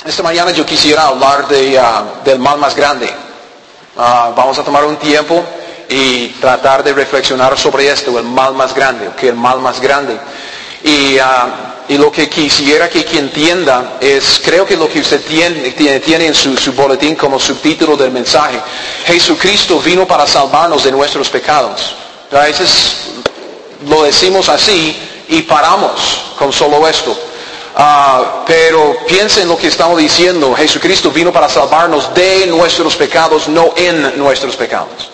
Esta mañana yo quisiera hablar del mal más grande. Vamos a tomar un tiempo y tratar de reflexionar sobre esto, el mal más grande, el mal más grande. Y lo que quisiera que entienda es, creo que lo que usted tiene en su boletín como subtítulo del mensaje, Jesucristo vino para salvarnos de nuestros pecados. A veces lo decimos así y paramos con solo esto. Pero piensen en lo que estamos diciendo. Jesucristo vino para salvarnos de nuestros pecados, no en nuestros pecados.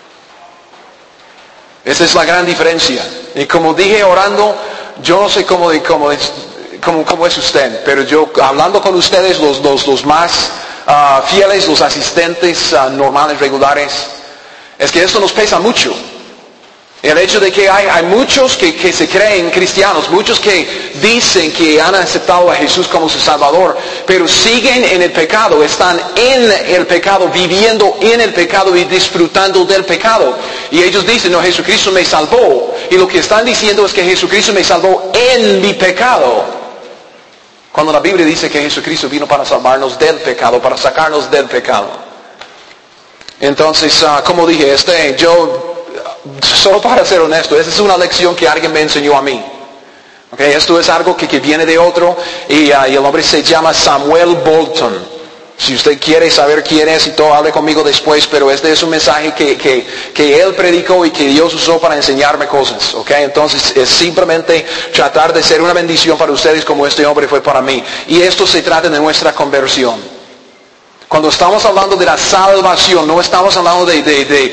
Esa es la gran diferencia. Y como dije orando, yo no sé cómo es usted, pero yo hablando con ustedes, los más fieles, los asistentes normales, regulares, es que esto nos pesa mucho. El hecho de que hay muchos que se creen cristianos, muchos que dicen que han aceptado a Jesús como su Salvador, pero siguen en el pecado, están en el pecado, viviendo en el pecado y disfrutando del pecado. Y ellos dicen, no, Jesucristo me salvó. Y lo que están diciendo es que Jesucristo me salvó en mi pecado. Cuando la Biblia dice que Jesucristo vino para salvarnos del pecado, para sacarnos del pecado. Entonces, como dije, solo para ser honesto, esa es una lección que alguien me enseñó a mí. Okay, esto es algo que viene de otro y el hombre se llama Samuel Bolton. Si usted quiere saber quién es y todo, hable conmigo después, pero este es un mensaje que él predicó y que Dios usó para enseñarme cosas. Okay, entonces es simplemente tratar de ser una bendición para ustedes como este hombre fue para mí. Y esto se trata de nuestra conversión. Cuando estamos hablando de la salvación, no estamos hablando de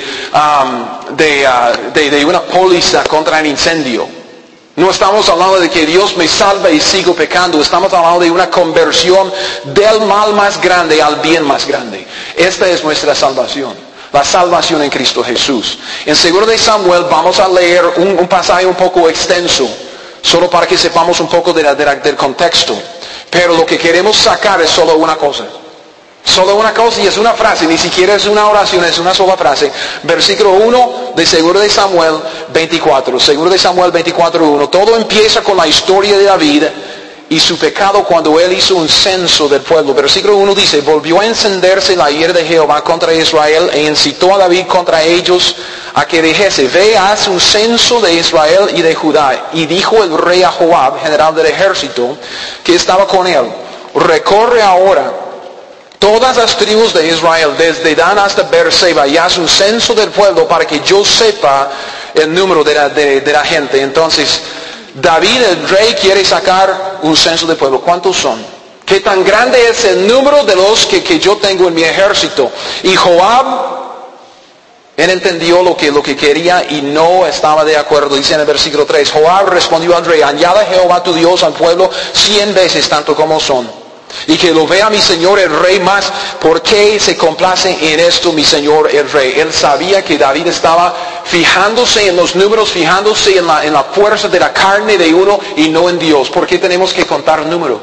una póliza contra el incendio. No estamos hablando de que Dios me salve y sigo pecando. Estamos hablando de una conversión del mal más grande al bien más grande. Esta es nuestra salvación. La salvación en Cristo Jesús. En 2 de Samuel vamos a leer un pasaje un poco extenso, solo para que sepamos un poco del contexto. Pero lo que queremos sacar es solo una cosa. Solo una cosa y es una frase, ni siquiera es una oración, es una sola frase. Versículo 1 de 2 de Samuel 24. 2 de Samuel 24:1. Todo empieza con la historia de David y su pecado cuando él hizo un censo del pueblo. Versículo 1 dice, volvió a encenderse la ira de Jehová contra Israel e incitó a David contra ellos a que dijese, ve, haz un censo de Israel y de Judá. Y dijo el rey a Joab, general del ejército, que estaba con él, recorre ahora todas las tribus de Israel, desde Dan hasta Beerseba, y haz un censo del pueblo para que yo sepa el número de la gente. Entonces, David, el rey, quiere sacar un censo del pueblo. ¿Cuántos son? ¿Qué tan grande es el número de los que yo tengo en mi ejército? Y Joab, él entendió lo que quería y no estaba de acuerdo. Dice en el versículo 3, Joab respondió al rey, añada Jehová tu Dios al pueblo 100 veces tanto como son. Y que lo vea mi señor el rey más, ¿por qué se complace en esto mi señor el rey? Él sabía que David estaba fijándose en los números, fijándose en la fuerza de la carne de uno y no en Dios. ¿Por qué tenemos que contar números?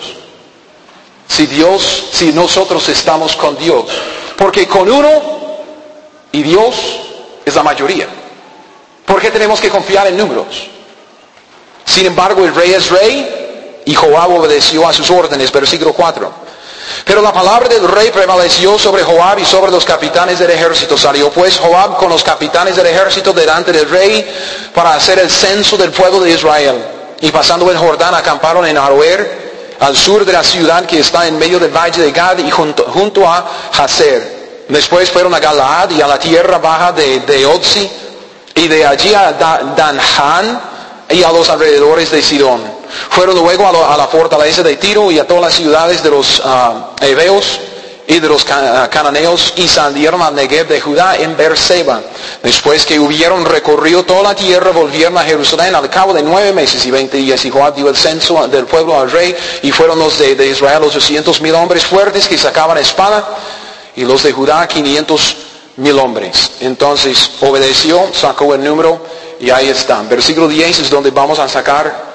Si nosotros estamos con Dios. Porque con uno y Dios es la mayoría. ¿Por qué tenemos que confiar en números? Sin embargo, el rey es rey. Y Joab obedeció a sus órdenes, versículo 4. Pero la palabra del rey prevaleció sobre Joab y sobre los capitanes del ejército. Salió pues Joab con los capitanes del ejército delante del rey para hacer el censo del pueblo de Israel. Y pasando el Jordán acamparon en Aroer, al sur de la ciudad que está en medio del valle de Gad y junto a Jazer. Después fueron a Galaad y a la tierra baja de Otzi y de allí a Danján y a los alrededores de Sidón. Fueron luego a la fortaleza de Tiro y a todas las ciudades de los heveos y de los cananeos y salieron al Negev de Judá en Beerseba. Después que hubieron recorrido toda la tierra, volvieron a Jerusalén al cabo de 9 meses y 20 días. Y Joab dio el censo del pueblo al rey y fueron los de Israel 800,000 hombres fuertes que sacaban espada y los de Judá 500,000 hombres. Entonces obedeció, sacó el número y ahí está. Versículo 10 es donde vamos a sacar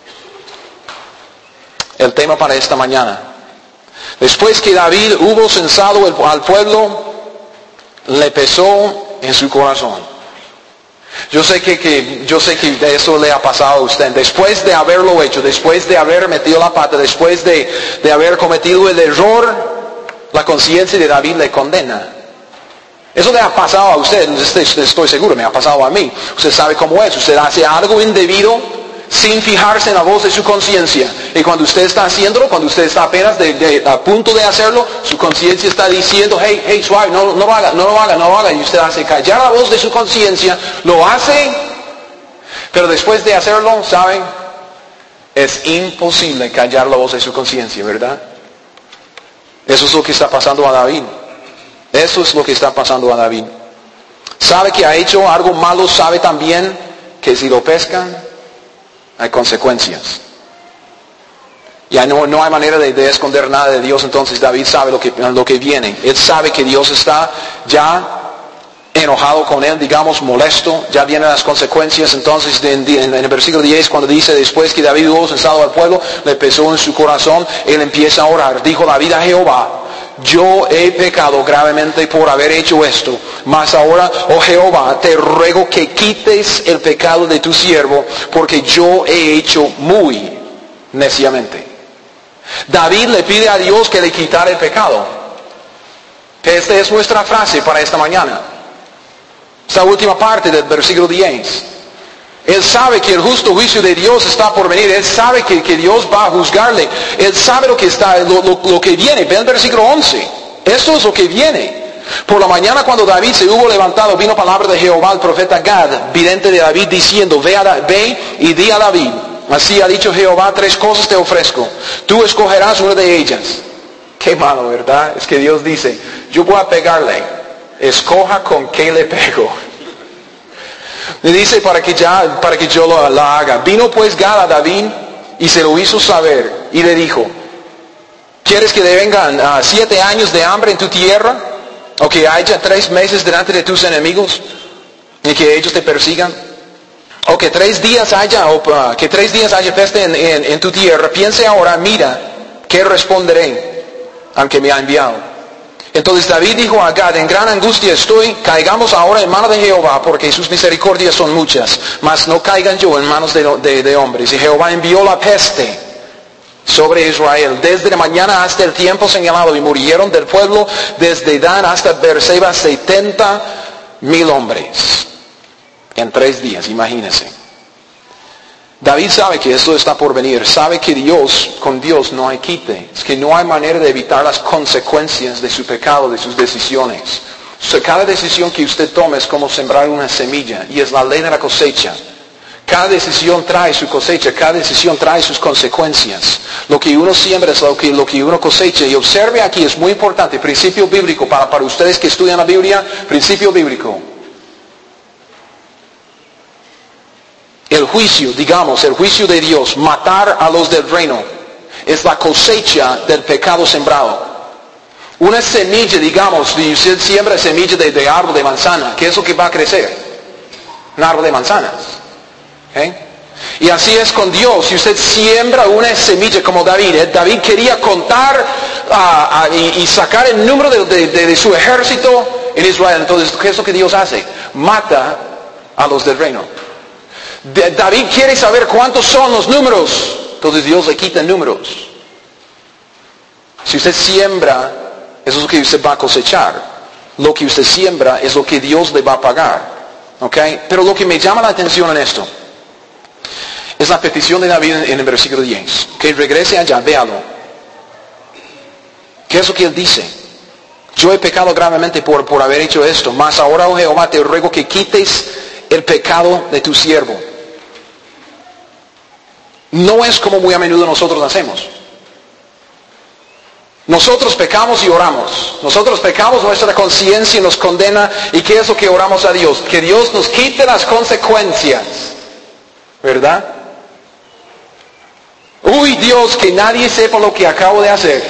el tema para esta mañana. Después que David hubo censado al pueblo, le pesó en su corazón. Yo sé que eso le ha pasado a usted. Después de haberlo hecho, después de haber metido la pata, después de haber cometido el error, la conciencia de David le condena. Eso le ha pasado a usted, estoy seguro, me ha pasado a mí. Usted sabe cómo es. Usted hace algo indebido sin fijarse en la voz de su conciencia. Y cuando usted está haciéndolo, cuando usted está apenas a punto de hacerlo, su conciencia está diciendo, hey, suave, no lo haga. Y usted hace callar la voz de su conciencia, lo hace, pero después de hacerlo, ¿saben? Es imposible callar la voz de su conciencia, ¿verdad? Eso es lo que está pasando a David. Eso es lo que está pasando a David. Sabe que ha hecho algo malo, sabe también que si lo pescan, hay consecuencias. Ya no hay manera de esconder nada de Dios, entonces David sabe lo que viene. Él sabe que Dios está ya enojado con él, digamos, molesto, ya vienen las consecuencias. Entonces en el versículo 10, cuando dice, después que David hubo censado al pueblo, le pesó en su corazón, él empieza a orar. Dijo David a Jehová, yo he pecado gravemente por haber hecho esto, mas ahora, oh Jehová, te ruego que quites el pecado de tu siervo, porque yo he hecho muy neciamente. David le pide a Dios que le quitara el pecado. Esta es nuestra frase para esta mañana. Esta última parte del versículo 10. Él sabe que el justo juicio de Dios está por venir. Él sabe que Dios va a juzgarle. Él sabe lo que viene. Ve el versículo 11. Esto es lo que viene. Por la mañana cuando David se hubo levantado, vino palabra de Jehová al profeta Gad, vidente de David, diciendo, ve y di a David. Así ha dicho Jehová, 3 cosas te ofrezco. Tú escogerás una de ellas. Qué malo, ¿verdad? Es que Dios dice, yo voy a pegarle. Escoja con qué le pego. Le dice para que yo la haga. Vino pues Gad a David y se lo hizo saber. Y le dijo, ¿quieres que vengan 7 años de hambre en tu tierra? ¿O que haya 3 meses delante de tus enemigos? Y que ellos te persigan. ¿O que 3 días haya peste en tu tierra? Piense ahora, mira, ¿qué responderé al que me ha enviado? Entonces David dijo a Gad, en gran angustia estoy, caigamos ahora en manos de Jehová, porque sus misericordias son muchas, mas no caigan yo en manos de hombres. Y Jehová envió la peste sobre Israel, desde la mañana hasta el tiempo señalado, y murieron del pueblo desde Dan hasta Beerseba 70,000 hombres, en 3 días, imagínense. David sabe que esto está por venir, sabe que con Dios no hay quite, es que no hay manera de evitar las consecuencias de su pecado, de sus decisiones. Cada decisión que usted tome es como sembrar una semilla, y es la ley de la cosecha. Cada decisión trae su cosecha, cada decisión trae sus consecuencias. Lo que uno siembra es lo que uno cosecha. Y observe aquí, es muy importante, principio bíblico, para ustedes que estudian la Biblia, principio bíblico. El juicio de Dios, matar a los del reino, es la cosecha del pecado sembrado. Una semilla, digamos, si usted siembra semilla de árbol de manzana, ¿qué es lo que va a crecer? Un árbol de manzanas. ¿Okay? Y así es con Dios. Si usted siembra una semilla como David, David quería contar y sacar el número de su ejército en Israel. Entonces, ¿qué es lo que Dios hace? Mata a los del reino. David quiere saber cuántos son los números. Entonces Dios le quita números. Si usted siembra, eso es lo que usted va a cosechar. Lo que usted siembra es lo que Dios le va a pagar. ¿Okay? Pero lo que me llama la atención en esto es la petición de David en el versículo 10. Que regrese allá, véalo. ¿Qué es lo que él dice? Yo he pecado gravemente por haber hecho esto. Mas ahora, oh Jehová, te ruego que quites el pecado de tu siervo. No es como muy a menudo nosotros hacemos. Nosotros pecamos y oramos. Nosotros pecamos, nuestra conciencia nos condena. ¿Y qué es lo que oramos a Dios? Que Dios nos quite las consecuencias. ¿Verdad? Uy, Dios, que nadie sepa lo que acabo de hacer.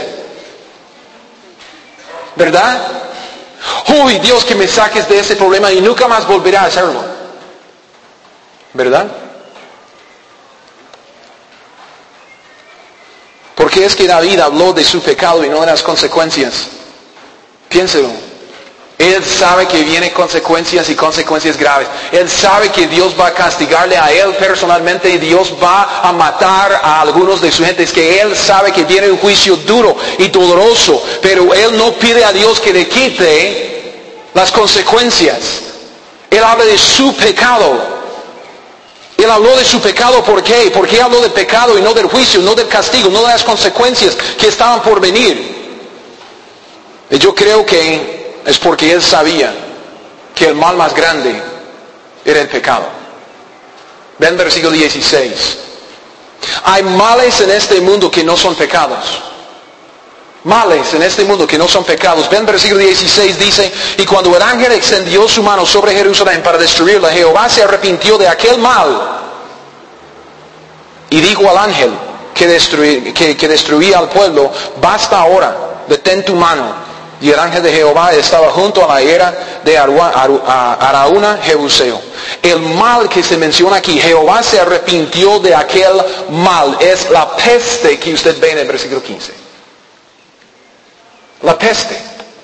¿Verdad? Uy, Dios, que me saques de ese problema y nunca más volveré a hacerlo. ¿Verdad? ¿Por qué es que David habló de su pecado y no de las consecuencias? Piénselo. Él sabe que vienen consecuencias y consecuencias graves. Él sabe que Dios va a castigarle a él personalmente y Dios va a matar a algunos de su gente. Es que él sabe que viene un juicio duro y doloroso, pero él no pide a Dios que le quite las consecuencias. Él habla de su pecado. Él habló de su pecado, ¿por qué? Porque habló del pecado y no del juicio, no del castigo, no de las consecuencias que estaban por venir. Y yo creo que es porque él sabía que el mal más grande era el pecado. Ven versículo 16. Hay males en este mundo que no son pecados. Males en este mundo que no son pecados. Ven versículo 16 dice, y cuando el ángel extendió su mano sobre Jerusalén para destruirla, Jehová se arrepintió de aquel mal. Y dijo al ángel que destruía al pueblo, basta ahora, detén tu mano. Y el ángel de Jehová estaba junto a la era de Araúna Jebuseo. El mal que se menciona aquí, Jehová se arrepintió de aquel mal, es la peste que usted ve en el versículo 15. La peste.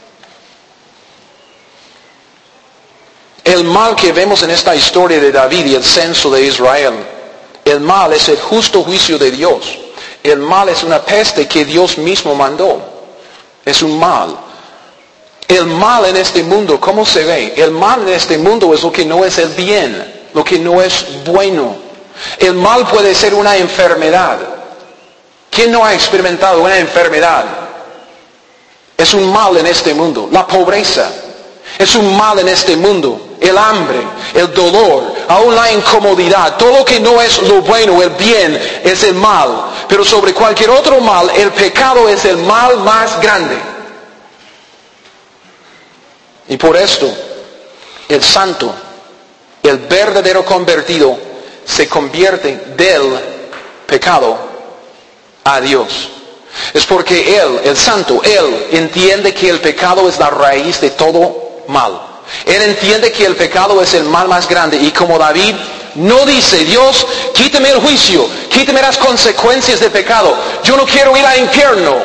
El mal que vemos en esta historia de David y el censo de Israel, el mal es el justo juicio de Dios. El mal es una peste que Dios mismo mandó. Es un mal. El mal en este mundo, ¿cómo se ve? El mal en este mundo es lo que no es el bien, lo que no es bueno. El mal puede ser una enfermedad. ¿Quién no ha experimentado una enfermedad? Es un mal en este mundo. La pobreza es un mal en este mundo. El hambre, el dolor, aún la incomodidad, todo lo que no es lo bueno, el bien, es el mal. Pero sobre cualquier otro mal, el pecado es el mal más grande. Y por esto, el santo, el verdadero convertido, se convierte del pecado a Dios. Es porque él, el santo, él entiende que el pecado es la raíz de todo mal. Él entiende que el pecado es el mal más grande. Y como David no dice, Dios, quítame el juicio, quítame las consecuencias del pecado. Yo no quiero ir al infierno.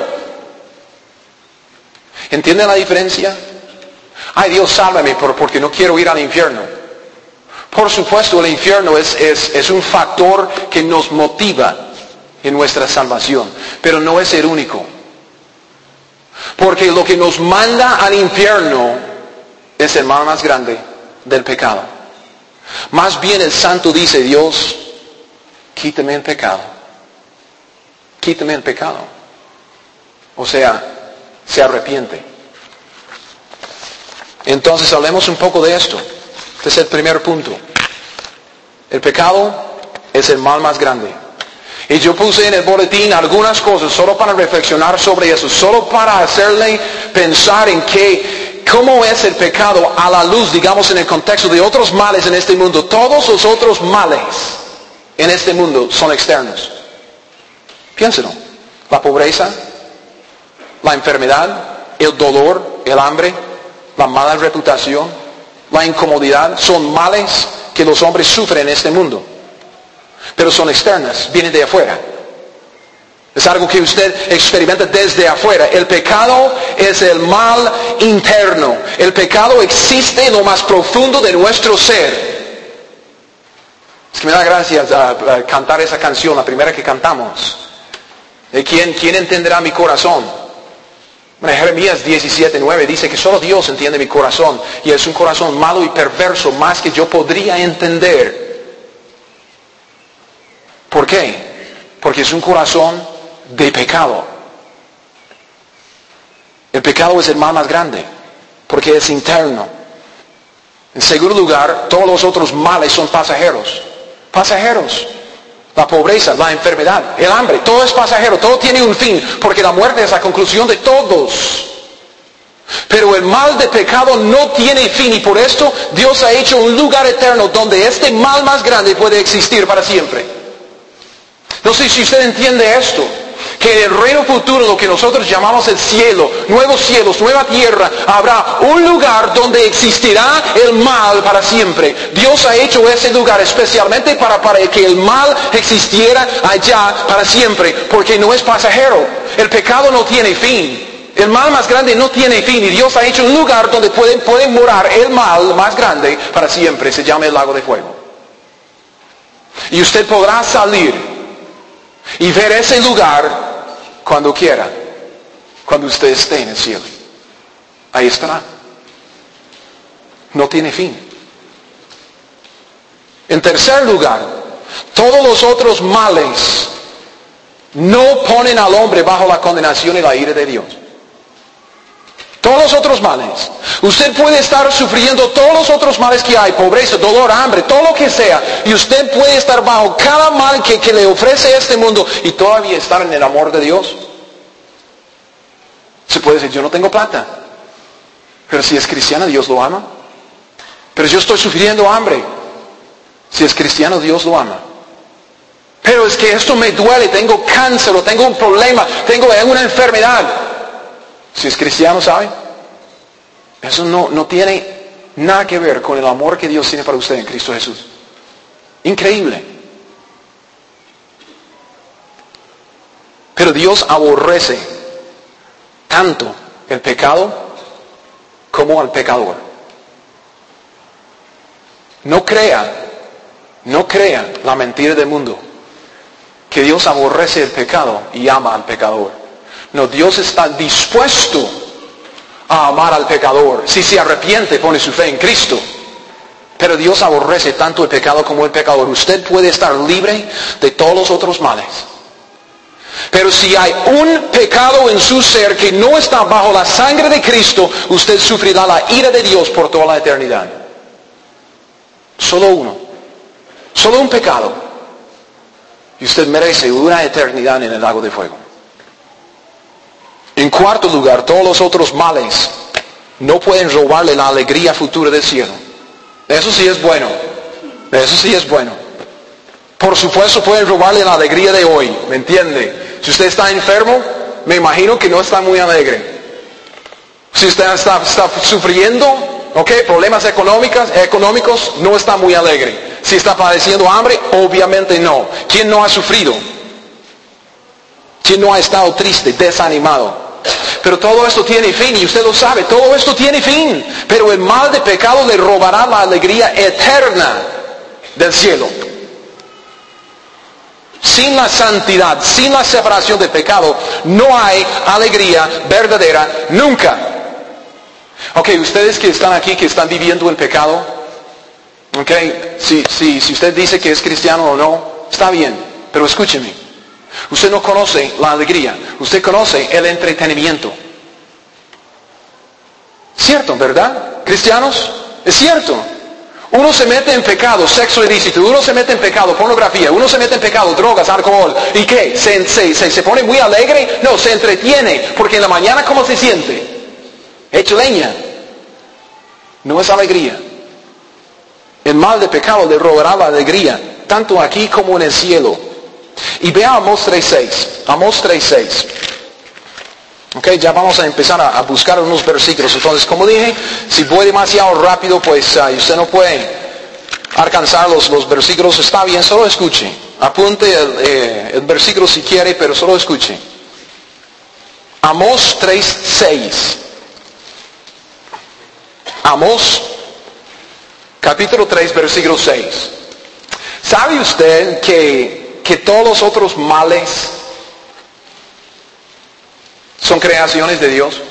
¿Entienden la diferencia? Ay, Dios, sálvame porque no quiero ir al infierno. Por supuesto, el infierno es un factor que nos motiva en nuestra salvación, pero no es el único. Porque lo que nos manda al infierno es el mal más grande del pecado. Más bien el santo dice, Dios, quítame el pecado. Quítame el pecado. O sea, se arrepiente. Entonces hablemos un poco de esto. Este es el primer punto. El pecado es el mal más grande. Y yo puse en el boletín algunas cosas solo para reflexionar sobre eso, solo para hacerle pensar en cómo es el pecado a la luz, digamos, en el contexto de otros males en este mundo. Todos los otros males en este mundo son externos. Piénselo. La pobreza, la enfermedad, el dolor, el hambre, la mala reputación, la incomodidad, son males que los hombres sufren en este mundo. Pero son externas, vienen de afuera. Es algo que usted experimenta desde afuera. El pecado es el mal interno. El pecado existe en lo más profundo de nuestro ser. Es que me da gracia cantar esa canción, la primera que cantamos. ¿Quién entenderá mi corazón? Bueno, Jeremías 17:9 dice que solo Dios entiende mi corazón. Y es un corazón malo y perverso, más que yo podría entender. ¿Por qué? Porque es un corazón de pecado. El pecado es el mal más grande, porque es interno. En segundo lugar, todos los otros males son pasajeros. Pasajeros. La pobreza, la enfermedad, el hambre, todo es pasajero, todo tiene un fin, porque la muerte es la conclusión de todos. Pero el mal de pecado no tiene fin, y por esto Dios ha hecho un lugar eterno donde este mal más grande puede existir para siempre. No sé si usted entiende esto, que en el reino futuro, lo que nosotros llamamos el cielo, nuevos cielos, nueva tierra, habrá un lugar donde existirá el mal para siempre. Dios ha hecho ese lugar especialmente para que el mal existiera allá para siempre, porque no es pasajero. El pecado no tiene fin. El mal más grande no tiene fin y Dios ha hecho un lugar donde pueden morar el mal más grande para siempre. Se llama el lago de fuego. Y usted podrá salir y ver ese lugar cuando quiera, cuando usted esté en el cielo. Ahí estará. No tiene fin. En tercer lugar, todos los otros males no ponen al hombre bajo la condenación y la ira de Dios. Todos los otros males. Usted puede estar sufriendo todos los otros males que hay, pobreza, dolor, hambre, todo lo que sea, y usted puede estar bajo cada mal que le ofrece este mundo y todavía estar en el amor de Dios. Se puede decir, yo no tengo plata, pero si es cristiano, Dios lo ama. Pero yo estoy sufriendo hambre. Si es cristiano, Dios lo ama. Pero es que esto me duele, tengo cáncer, o tengo un problema, tengo una enfermedad. Si es cristiano, ¿sabe? Eso no tiene nada que ver con el amor que Dios tiene para usted en Cristo Jesús. Increíble. Pero Dios aborrece tanto el pecado como al pecador. No crea la mentira del mundo, que Dios aborrece el pecado y ama al pecador. No, Dios está dispuesto a amar al pecador. Si se arrepiente, pone su fe en Cristo. Pero Dios aborrece tanto el pecado como el pecador. Usted puede estar libre de todos los otros males. Pero si hay un pecado en su ser que no está bajo la sangre de Cristo, usted sufrirá la ira de Dios por toda la eternidad. Solo uno. Solo un pecado. Y usted merece una eternidad en el lago de fuego. En cuarto lugar, todos los otros males no pueden robarle la alegría futura del cielo. Eso sí es bueno. Eso sí es bueno. Por supuesto pueden robarle la alegría de hoy. ¿Me entiende? Si usted está enfermo, me imagino que no está muy alegre. Si usted está sufriendo, problemas económicos, no está muy alegre. Si está padeciendo hambre, obviamente no. ¿Quién no ha sufrido? ¿Quién no ha estado triste, desanimado? Pero todo esto tiene fin y usted lo sabe, todo esto tiene fin. Pero el mal de pecado le robará la alegría eterna del cielo. Sin la santidad, sin la separación del pecado, no hay alegría verdadera nunca. Ustedes que están aquí, que están viviendo en pecado, si usted dice que es cristiano o no, está bien, pero escúcheme. Usted no conoce la alegría, usted conoce el entretenimiento. ¿Cierto, verdad? ¿Cristianos? Es cierto. Uno se mete en pecado, sexo ilícito, uno se mete en pecado, pornografía, uno se mete en pecado, drogas, alcohol. ¿Y qué? ¿Se pone muy alegre? No, se entretiene, porque en la mañana ¿cómo se siente? Hecho leña. No es alegría. El mal de pecado le robará la alegría, tanto aquí como en el cielo. Y vea Amós 3:6. Amós 3:6. Ya vamos a empezar a buscar unos versículos. Entonces, como dije, si voy demasiado rápido, pues usted no puede alcanzar los versículos. Está bien, solo escuche. Apunte el versículo si quiere, pero solo escuche. Amós 3:6. Amós, capítulo 3, versículo 6. ¿Sabe usted que todos los otros males son creaciones de Dios?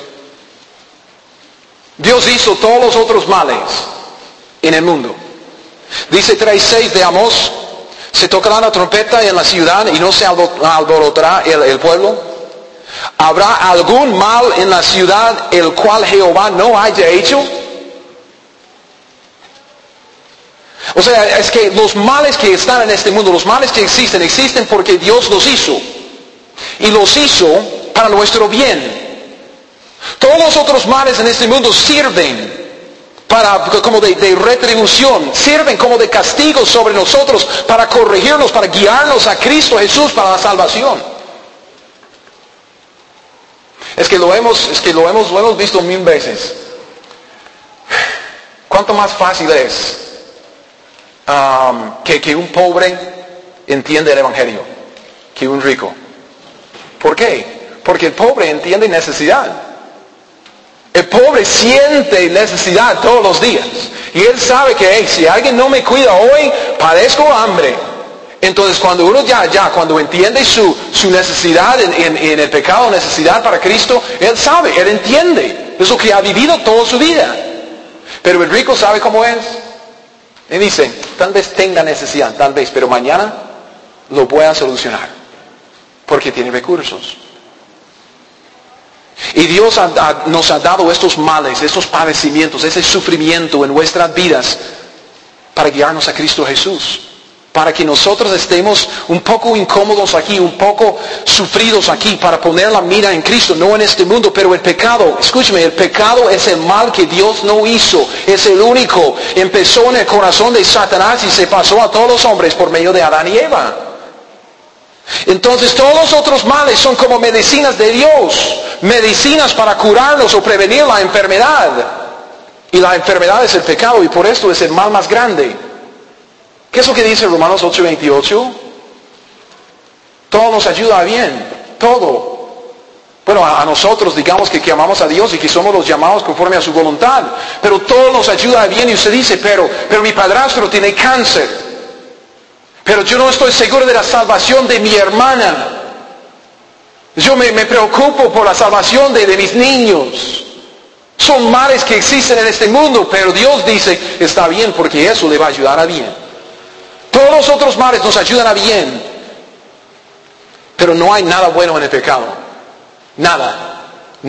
Dios hizo todos los otros males en el mundo. Dice 3:6 de Amós: se tocará la trompeta en la ciudad y no se alborotará el pueblo. ¿Habrá algún mal en la ciudad el cual Jehová no haya hecho? O sea, es que los males que están en este mundo, los males que existen porque Dios los hizo. Y los hizo para nuestro bien. Todos los otros males en este mundo sirven como de retribución, sirven como de castigo sobre nosotros, para corregirnos, para guiarnos a Cristo Jesús para la salvación. Lo hemos visto 1000 veces. ¿Cuánto más fácil es que un pobre entiende el Evangelio que un rico? ¿Por qué? Porque el pobre entiende necesidad. El pobre siente necesidad todos los días. Y él sabe que hey, si alguien no me cuida hoy, padezco hambre. Entonces cuando uno cuando entiende su necesidad en el pecado, necesidad para Cristo, él sabe, él entiende. Es lo que ha vivido toda su vida. Pero el rico sabe cómo es. Él dice, tal vez tenga necesidad, tal vez, pero mañana lo voy a solucionar. Porque tiene recursos. Y Dios nos ha dado estos males, estos padecimientos, ese sufrimiento en nuestras vidas para guiarnos a Cristo Jesús. Para que nosotros estemos un poco incómodos aquí, un poco sufridos aquí, para poner la mira en Cristo, no en este mundo. Pero el pecado, escúcheme, el pecado es el mal que Dios no hizo, es el único. Empezó en el corazón de Satanás y se pasó a todos los hombres por medio de Adán y Eva. Entonces todos los otros males son como medicinas de Dios, medicinas para curarnos o prevenir la enfermedad. Y la enfermedad es el pecado y por esto es el mal más grande. ¿Qué es lo que dice Romanos 8:28? Todo nos ayuda bien, todo. Bueno, a nosotros digamos que amamos a Dios y que somos los llamados conforme a su voluntad. Pero todo nos ayuda bien y usted dice, pero mi padrastro tiene cáncer. Pero yo no estoy seguro de la salvación de mi hermana. Yo me preocupo por la salvación de mis niños. Son males que existen en este mundo, pero Dios dice, está bien porque eso le va a ayudar a bien. Todos los otros males nos ayudan a bien. Pero no hay nada bueno en el pecado. Nada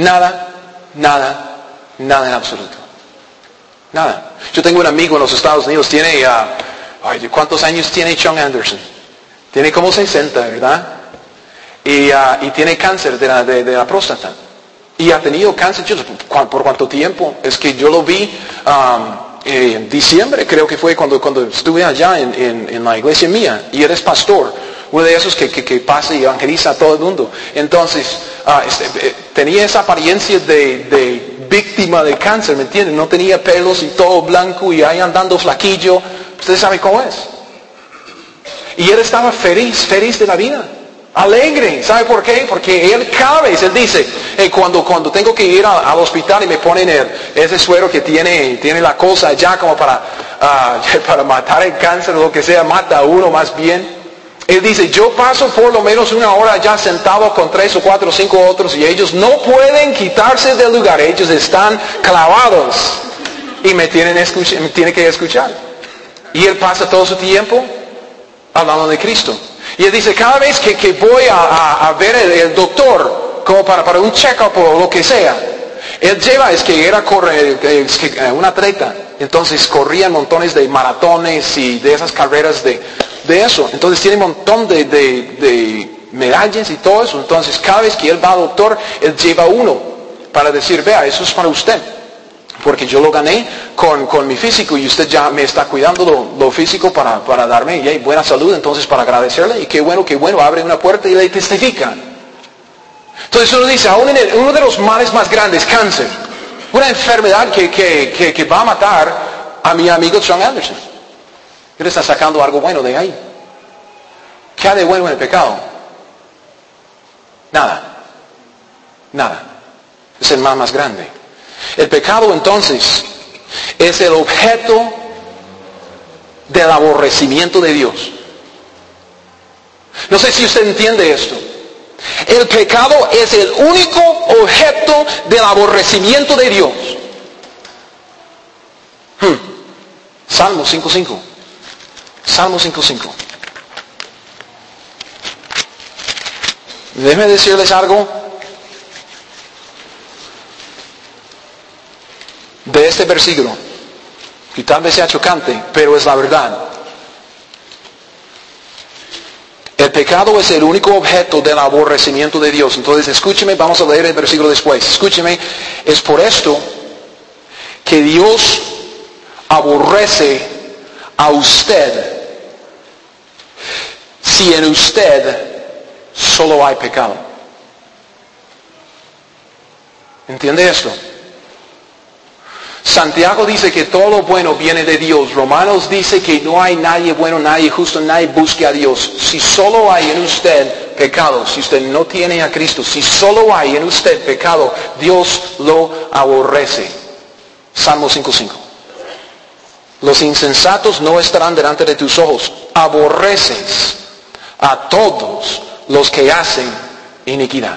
en absoluto. Nada. Yo tengo un amigo en los Estados Unidos, tiene... ¿cuántos años tiene John Anderson? Tiene como 60, ¿verdad? Y tiene cáncer de la próstata. Y ha tenido cáncer, ¿por cuánto tiempo? Es que yo lo vi en diciembre, creo que fue cuando estuve allá en la iglesia mía. Y él es pastor, uno de esos que pasa y evangeliza a todo el mundo. Entonces, tenía esa apariencia de víctima de cáncer, ¿me entienden? No tenía pelos y todo blanco y ahí andando flaquillo. Ustedes saben cómo es. Y él estaba feliz de la vida. Alegre. ¿Sabe por qué? Porque él cada vez, él dice, cuando tengo que ir al hospital y me ponen ese suero que tiene la cosa allá como para matar el cáncer o lo que sea, mata a uno más bien. Él dice, yo paso por lo menos una hora allá sentado con 3 o 4 o 5 otros y ellos no pueden quitarse del lugar. Ellos están clavados y me tienen que escuchar. Y él pasa todo su tiempo hablando de Cristo. Y él dice, cada vez que voy a ver el doctor, como para un check-up o lo que sea, él lleva, es que era un atleta, entonces corría montones de maratones y de esas carreras de eso. Entonces tiene un montón de medallas y todo eso. Entonces cada vez que él va al doctor, él lleva uno para decir, vea, eso es para usted. Porque yo lo gané con mi físico y usted ya me está cuidando lo físico para darme buena salud, entonces para agradecerle. Y qué bueno, abre una puerta y le testifica. Entonces uno dice, aún en uno de los males más grandes, cáncer, una enfermedad que va a matar a mi amigo John Anderson. Él está sacando algo bueno de ahí. ¿Qué hay de bueno en el pecado? Nada. Es el mal más grande. El pecado entonces es el objeto del aborrecimiento de Dios. No sé si usted entiende esto. El pecado es el único objeto del aborrecimiento de Dios. Salmo 5:5. Salmo 5:5. Déjenme decirles algo de este versículo, que tal vez sea chocante, pero es la verdad. El pecado es el único objeto del aborrecimiento de Dios. Entonces escúcheme, vamos a leer el versículo después. Escúcheme, es por esto que Dios aborrece a usted si en usted solo hay pecado. ¿Entiende esto? Santiago dice que todo lo bueno viene de Dios. Romanos dice que no hay nadie bueno, nadie justo, nadie busque a Dios. Si solo hay en usted pecado, si usted no tiene a Cristo, si solo hay en usted pecado, Dios lo aborrece. Salmo 5:5. Los insensatos no estarán delante de tus ojos. Aborreces a todos los que hacen iniquidad.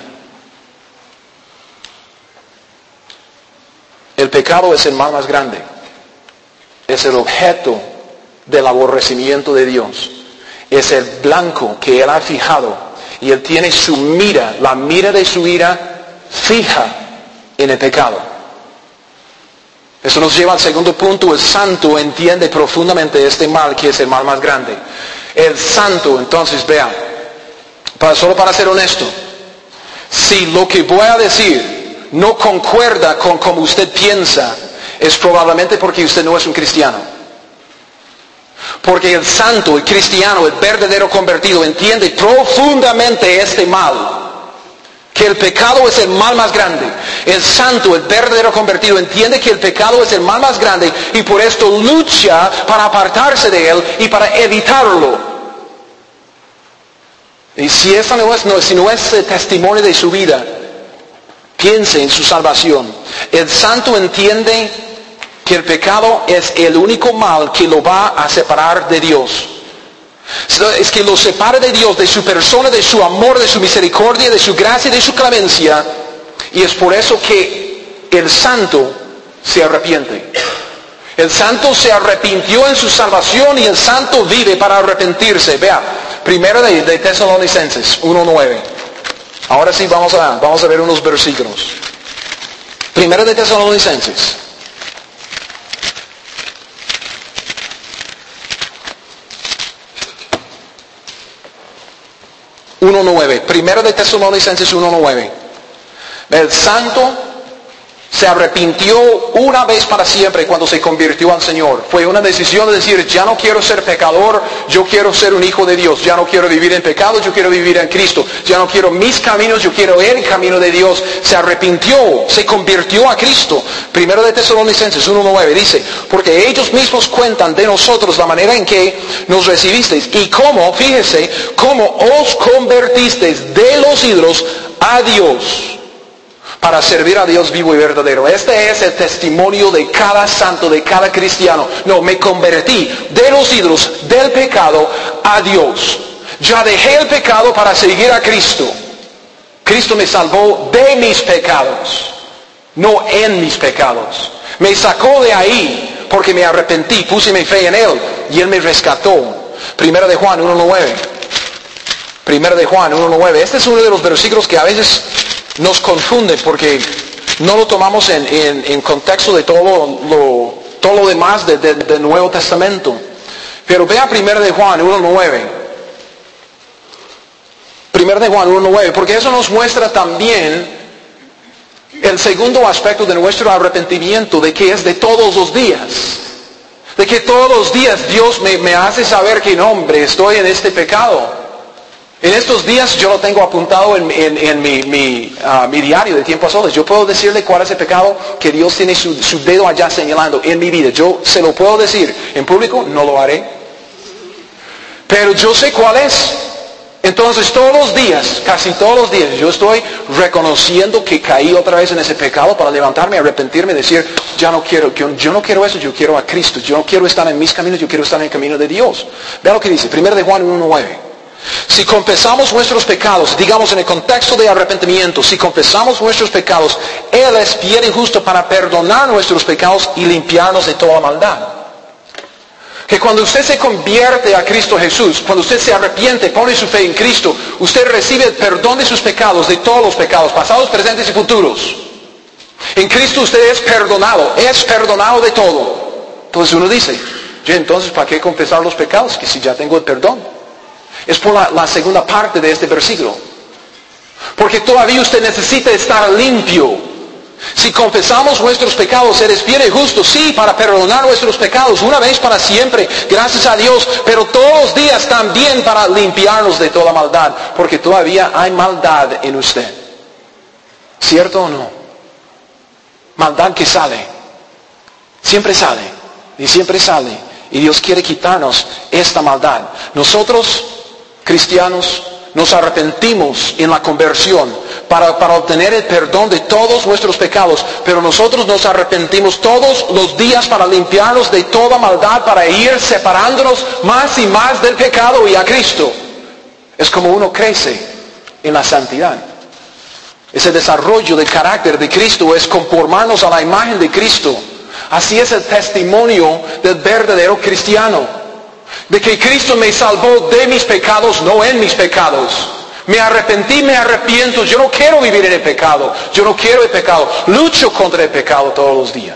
El pecado es el mal más grande. Es el objeto del aborrecimiento de Dios. Es el blanco que Él ha fijado. Y Él tiene su mira, la mira de su ira fija en el pecado. Eso nos lleva al segundo punto. El santo entiende profundamente este mal, que es el mal más grande. El santo, entonces, vea, solo para ser honesto, si lo que voy a decir no concuerda con como usted piensa, es probablemente porque usted no es un cristiano. Porque el santo, el cristiano, el verdadero convertido, entiende profundamente este mal, que el pecado es el mal más grande. El santo, el verdadero convertido, entiende que el pecado es el mal más grande y por esto lucha para apartarse de él y para evitarlo. Y si no es el testimonio de su vida, piense en su salvación. El santo entiende que el pecado es el único mal que lo va a separar de Dios. Es que lo separa de Dios, de su persona, de su amor, de su misericordia, de su gracia, de su clemencia. Y es por eso que el santo se arrepiente. El santo se arrepintió en su salvación y el santo vive para arrepentirse. Vea, primero de Tesalonicenses 1:9. Ahora sí vamos a ver unos versículos. Primero de Tesalonicenses. Primero de Tesalonicenses 1:9. El santo se arrepintió una vez para siempre cuando se convirtió al Señor. Fue una decisión de decir, ya no quiero ser pecador, yo quiero ser un hijo de Dios. Ya no quiero vivir en pecado, yo quiero vivir en Cristo. Ya no quiero mis caminos, yo quiero el camino de Dios. Se arrepintió, se convirtió a Cristo. Primero de Tesalonicenses 1:9 dice, porque ellos mismos cuentan de nosotros la manera en que nos recibisteis y cómo, fíjese, cómo os convertisteis de los ídolos a Dios, para servir a Dios vivo y verdadero. Este es el testimonio de cada santo, de cada cristiano. No, me convertí de los ídolos, del pecado, a Dios. Ya dejé el pecado para seguir a Cristo. Cristo me salvó de mis pecados, no en mis pecados. Me sacó de ahí porque me arrepentí, puse mi fe en Él y Él me rescató. Primera de Juan 1:9. Primera de Juan 1:9. Este es uno de los versículos que a veces nos confunde porque no lo tomamos en contexto de todo lo demás del Nuevo Testamento. Pero vea Primera de Juan 1:9. Primera de Juan 1:9, porque eso nos muestra también el segundo aspecto de nuestro arrepentimiento, de que es de todos los días. De que todos los días Dios me hace saber que no, hombre, estoy en este pecado. En estos días yo lo tengo apuntado en mi diario de tiempo a solas. Yo puedo decirle cuál es el pecado que Dios tiene su dedo allá señalando en mi vida. Yo se lo puedo decir. En público no lo haré. Pero yo sé cuál es. Entonces todos los días, casi todos los días, yo estoy reconociendo que caí otra vez en ese pecado para levantarme, arrepentirme, decir, yo no quiero eso, yo quiero a Cristo. Yo no quiero estar en mis caminos, yo quiero estar en el camino de Dios. Vea lo que dice, 1 de Juan 1:9. Si confesamos nuestros pecados, digamos en el contexto de arrepentimiento, si confesamos nuestros pecados, Él es fiel y justo para perdonar nuestros pecados y limpiarnos de toda maldad. Que cuando usted se convierte a Cristo Jesús, cuando usted se arrepiente, pone su fe en Cristo, usted recibe el perdón de sus pecados, de todos los pecados, pasados, presentes y futuros. En Cristo usted es perdonado de todo. Entonces uno dice, entonces ¿para qué confesar los pecados? Que si ya tengo el perdón. Es por la segunda parte de este versículo. Porque todavía usted necesita estar limpio. Si confesamos nuestros pecados, Él es fiel y justo, sí, para perdonar nuestros pecados, una vez para siempre, gracias a Dios, pero todos los días también para limpiarnos de toda maldad, porque todavía hay maldad en usted. ¿Cierto o no? Maldad que sale. Siempre sale. Y siempre sale. Y Dios quiere quitarnos esta maldad. Nosotros, cristianos, nos arrepentimos en la conversión para obtener el perdón de todos nuestros pecados. Pero nosotros nos arrepentimos todos los días para limpiarnos de toda maldad, para ir separándonos más y más del pecado y a Cristo. Es como uno crece en la santidad. Ese desarrollo del carácter de Cristo es conformarnos a la imagen de Cristo. Así es el testimonio del verdadero cristiano. De que Cristo me salvó de mis pecados, no en mis pecados. Me arrepentí, me arrepiento. Yo no quiero vivir en el pecado. Yo no quiero el pecado. Lucho contra el pecado todos los días.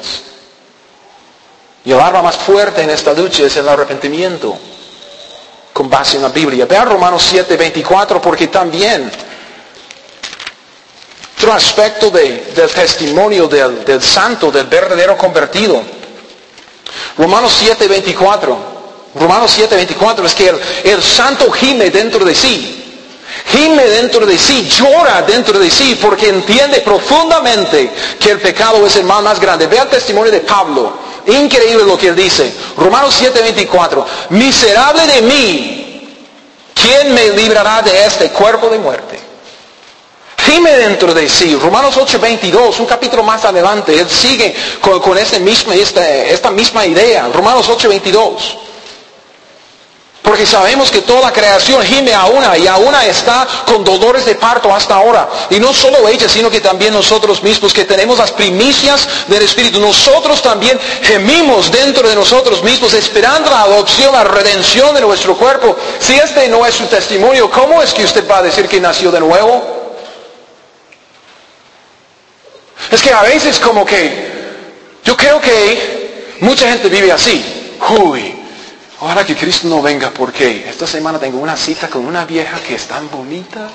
Y el arma más fuerte en esta lucha es el arrepentimiento. Con base en la Biblia. Vean Romanos 7:24, porque también otro aspecto del testimonio del santo, del verdadero convertido. Romanos 7:24. Romanos 7:24 es que el santo gime dentro de sí. Gime dentro de sí, llora dentro de sí, porque entiende profundamente que el pecado es el mal más grande. Vea el testimonio de Pablo. Increíble lo que él dice. Romanos 7:24. Miserable de mí, ¿quién me librará de este cuerpo de muerte? Gime dentro de sí. Romanos 8:22, un capítulo más adelante, él sigue con esta misma idea. Romanos 8:22. Porque sabemos que toda la creación gime a una y a una está con dolores de parto hasta ahora. Y no solo ella, sino que también nosotros mismos que tenemos las primicias del Espíritu. Nosotros también gemimos dentro de nosotros mismos esperando la adopción, la redención de nuestro cuerpo. Si este no es su testimonio, ¿cómo es que usted va a decir que nació de nuevo? Es que a veces como que yo creo que mucha gente vive así. Uy. Ahora que Cristo no venga, porque esta semana tengo una cita con una vieja que es tan bonita.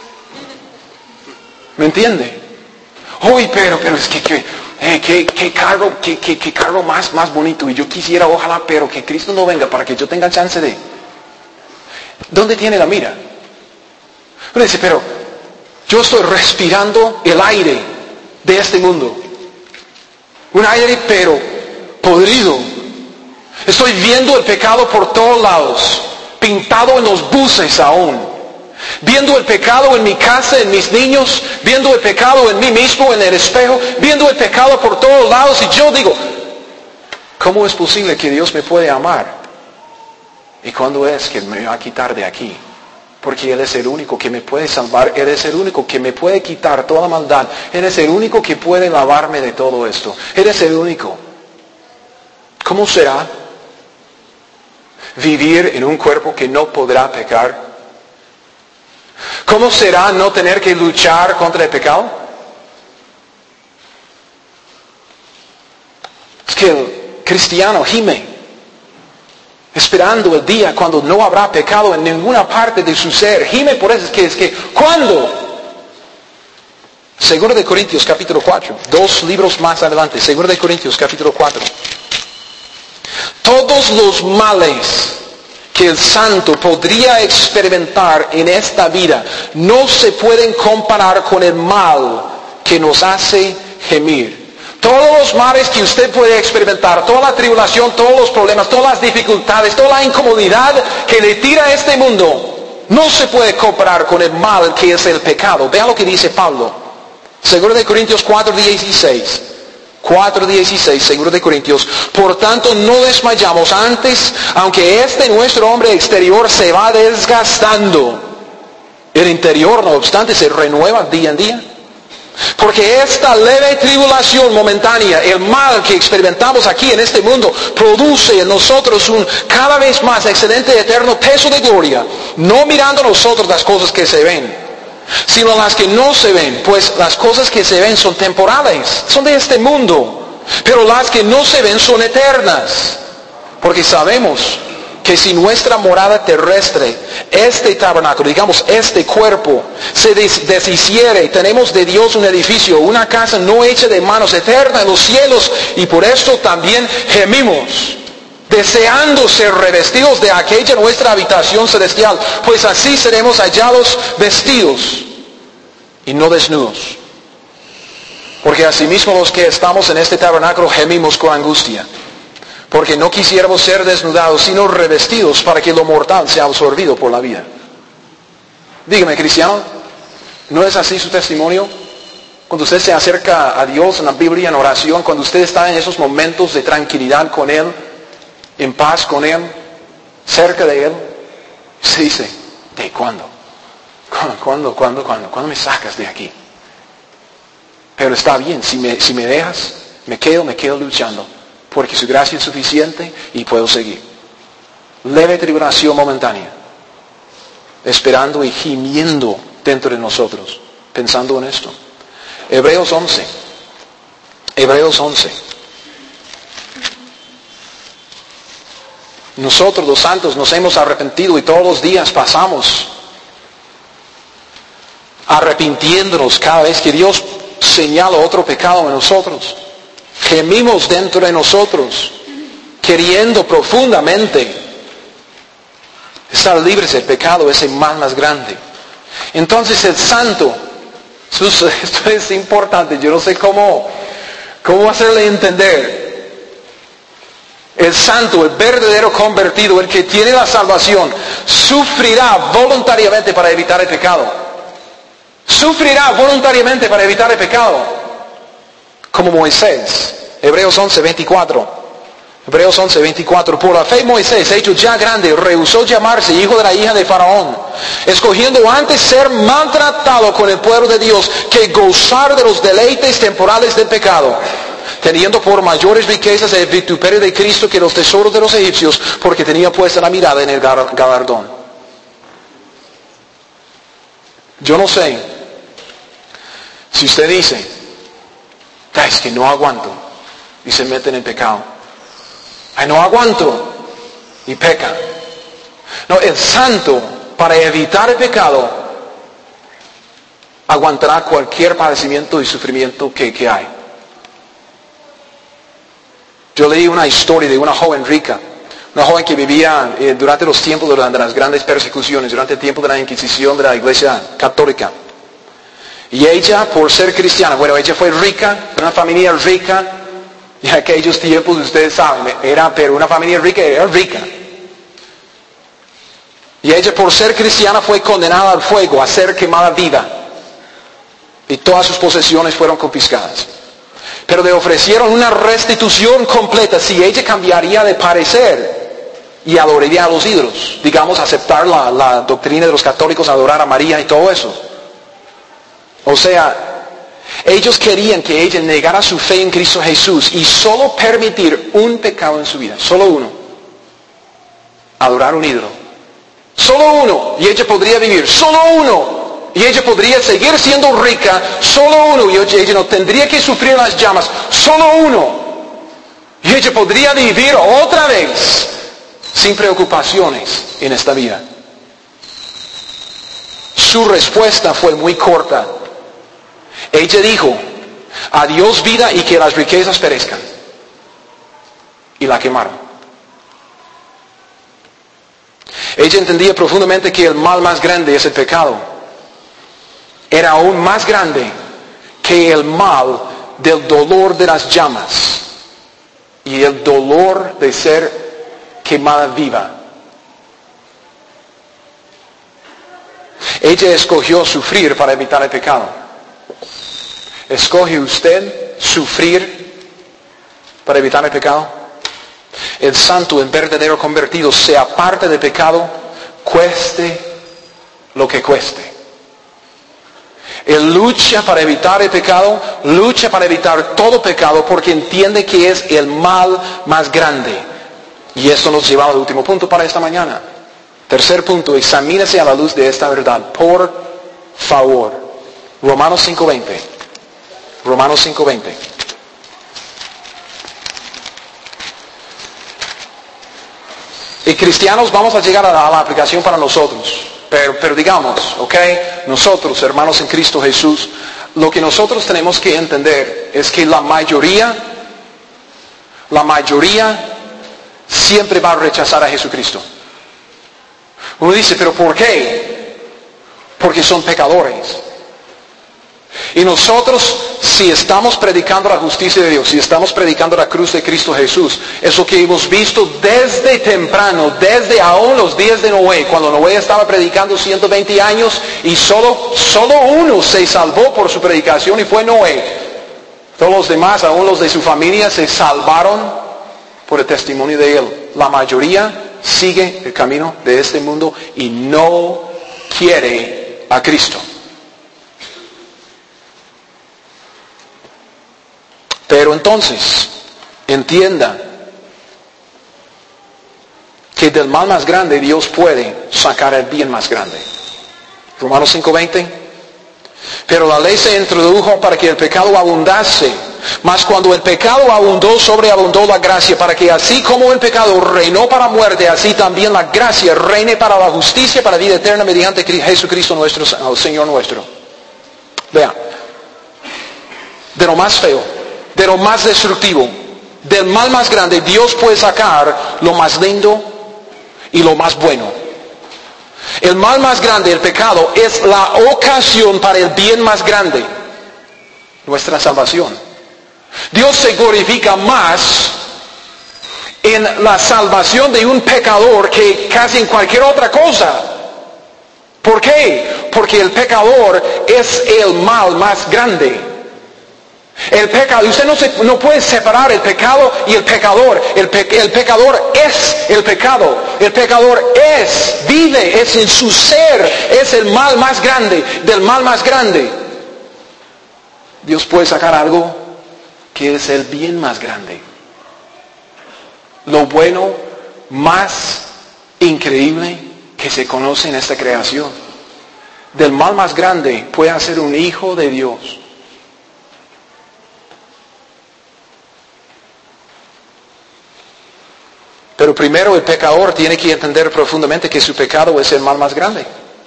¿Me entiende? Uy, pero es que qué carro más bonito. Y yo quisiera, ojalá, pero que Cristo no venga para que yo tenga chance de... ¿Dónde tiene la mira? Uno dice, pero yo estoy respirando el aire de este mundo. Un aire, pero podrido. Estoy viendo el pecado por todos lados, pintado en los buses aún. Viendo el pecado en mi casa, en mis niños, viendo el pecado en mí mismo, en el espejo, viendo el pecado por todos lados. Y yo digo, ¿cómo es posible que Dios me puede amar? ¿Y cuándo es que me va a quitar de aquí? Porque Él es el único que me puede salvar, Él es el único que me puede quitar toda maldad, Él es el único que puede lavarme de todo esto. Él es el único. ¿Cómo será vivir en un cuerpo que no podrá pecar? ¿Cómo será no tener que luchar contra el pecado? Es que el cristiano gime, esperando el día cuando no habrá pecado en ninguna parte de su ser. Gime por eso, es que ¿cuándo? 2 Corintios capítulo 4, 2 libros más adelante, 2 Corintios capítulo 4. Todos los males que el santo podría experimentar en esta vida no se pueden comparar con el mal que nos hace gemir. Todos los males que usted puede experimentar, toda la tribulación, todos los problemas, todas las dificultades, toda la incomodidad que le tira a este mundo, no se puede comparar con el mal que es el pecado. Vea lo que dice Pablo. 2 Corintios 4:16. 4:16, 2 Corintios. Por tanto, no desmayamos antes, aunque nuestro hombre exterior se va desgastando. El interior, no obstante, se renueva día en día. Porque esta leve tribulación momentánea, el mal que experimentamos aquí en este mundo, produce en nosotros un cada vez más excelente y eterno peso de gloria, no mirando nosotros las cosas que se ven, sino las que no se ven, pues las cosas que se ven son temporales, son de este mundo, pero las que no se ven son eternas. Porque sabemos que si nuestra morada terrestre, este tabernáculo, digamos este cuerpo, se deshiciere, tenemos de Dios un edificio, una casa no hecha de manos, eterna en los cielos, y por esto también gemimos, deseando ser revestidos de aquella nuestra habitación celestial, pues así seremos hallados vestidos y no desnudos. Porque asimismo los que estamos en este tabernáculo gemimos con angustia, porque no quisiéramos ser desnudados, sino revestidos para que lo mortal sea absorbido por la vida. Dígame, cristiano, ¿No es así su testimonio? Cuando usted se acerca a Dios en la Biblia, en oración, cuando usted está en esos momentos de tranquilidad con Él, en paz con Él, cerca de Él, se dice, ¿de cuándo? ¿Cuándo me sacas de aquí? Pero está bien, si me dejas, me quedo luchando, porque su gracia es suficiente y puedo seguir. Leve tribulación momentánea, esperando y gimiendo dentro de nosotros, pensando en esto. Hebreos 11. Nosotros los santos nos hemos arrepentido y todos los días pasamos arrepintiéndonos cada vez que Dios señala otro pecado en nosotros. Gemimos dentro de nosotros, queriendo profundamente estar libres del pecado, ese mal más grande. Entonces el santo, esto es importante, yo no sé cómo hacerle entender. El santo, el verdadero convertido, el que tiene la salvación, sufrirá voluntariamente para evitar el pecado. Sufrirá voluntariamente para evitar el pecado. Como Moisés. Hebreos 11:24. Hebreos 11:24. Por la fe Moisés, hecho ya grande, rehusó llamarse hijo de la hija de Faraón, escogiendo antes ser maltratado con el pueblo de Dios que gozar de los deleites temporales del pecado, teniendo por mayores riquezas el vituperio de Cristo que los tesoros de los egipcios, porque tenía puesta la mirada en el galardón. Yo no sé si usted dice, es que no aguanto, y se mete en el pecado. No aguanto, y peca. No, el santo, para evitar el pecado, aguantará cualquier padecimiento y sufrimiento que hay. Yo leí una historia de una joven rica, una joven que vivía durante los tiempos de las grandes persecuciones, durante el tiempo de la Inquisición de la Iglesia Católica. Y ella, por ser cristiana, ella fue rica, una familia rica, y en aquellos tiempos, ustedes saben, pero una familia rica era rica. Y ella, por ser cristiana, fue condenada al fuego, a ser quemada viva. Y todas sus posesiones fueron confiscadas. Pero le ofrecieron una restitución completa si ella cambiaría de parecer y adoraría a los ídolos. Digamos, aceptar la doctrina de los católicos, adorar a María y todo eso. O sea, ellos querían que ella negara su fe en Cristo Jesús y solo permitir un pecado en su vida, solo uno. Adorar un ídolo. Solo uno. Y ella podría vivir. Solo uno. Y ella podría seguir siendo rica, solo uno, y ella no tendría que sufrir las llamas, solo uno. Y ella podría vivir otra vez sin preocupaciones en esta vida. Su respuesta fue muy corta. Ella dijo, adiós vida y que las riquezas perezcan. Y la quemaron. Ella entendía profundamente que el mal más grande es el pecado. Era aún más grande que el mal del dolor de las llamas y el dolor de ser quemada viva. Ella escogió sufrir para evitar el pecado. ¿Escoge usted sufrir para evitar el pecado? El santo, el verdadero convertido, se aparta del pecado, cueste lo que cueste. Él lucha para evitar el pecado, lucha para evitar todo pecado, porque entiende que es el mal más grande. Y esto nos lleva al último punto para esta mañana. Tercer punto, examínese a la luz de esta verdad, por favor. Romanos 5:20. Romanos 5:20. Y cristianos, vamos a llegar a la aplicación para nosotros. Pero digamos, nosotros, hermanos en Cristo Jesús, lo que nosotros tenemos que entender es que la mayoría siempre va a rechazar a Jesucristo. Uno dice, ¿pero por qué? Porque son pecadores. Y nosotros, si estamos predicando la justicia de Dios, si estamos predicando la cruz de Cristo Jesús, es lo que hemos visto desde temprano, desde aún los días de Noé, cuando Noé estaba predicando 120 años y solo uno se salvó por su predicación y fue Noé. Todos los demás, aún los de su familia, se salvaron por el testimonio de él. La mayoría sigue el camino de este mundo y no quiere a Cristo. Pero entonces, entienda que del mal más grande Dios puede sacar el bien más grande. Romanos 5:20. Pero la ley se introdujo para que el pecado abundase. Mas cuando el pecado abundó, sobreabundó la gracia, para que así como el pecado reinó para muerte, así también la gracia reine para la justicia, para vida eterna mediante Jesucristo nuestro, Señor nuestro. Vea, de lo más feo, de lo más destructivo, del mal más grande, Dios puede sacar lo más lindo y lo más bueno. El mal más grande, el pecado, es la ocasión para el bien más grande, nuestra salvación. Dios se glorifica más en la salvación de un pecador que casi en cualquier otra cosa. ¿Por qué? Porque el pecador es el mal más grande. El pecado, y usted no puede separar el pecado y el pecador. El pecador es el pecado. El pecador vive, es en su ser, es el mal más grande, del mal más grande. Dios puede sacar algo que es el bien más grande. Lo bueno más increíble que se conoce en esta creación. Del mal más grande puede hacer un hijo de Dios. Pero primero el pecador tiene que entender profundamente que su pecado es el mal más grande.